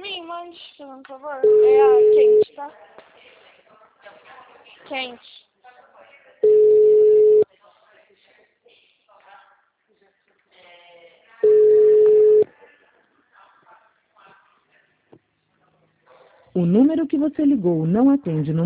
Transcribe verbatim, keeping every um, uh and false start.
mim, mande, por favor. É a quente, tá? Quente. O número que você ligou não atende no